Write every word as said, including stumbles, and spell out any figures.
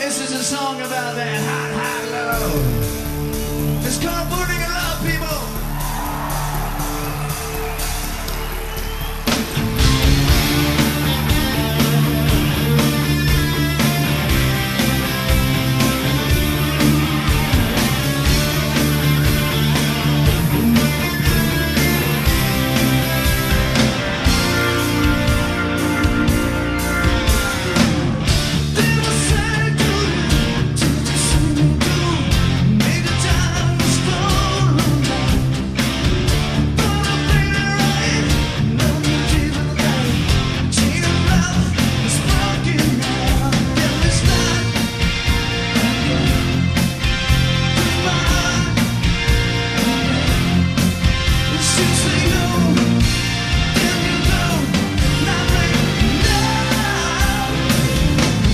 This is a song about that hot, hot love. It's called Booty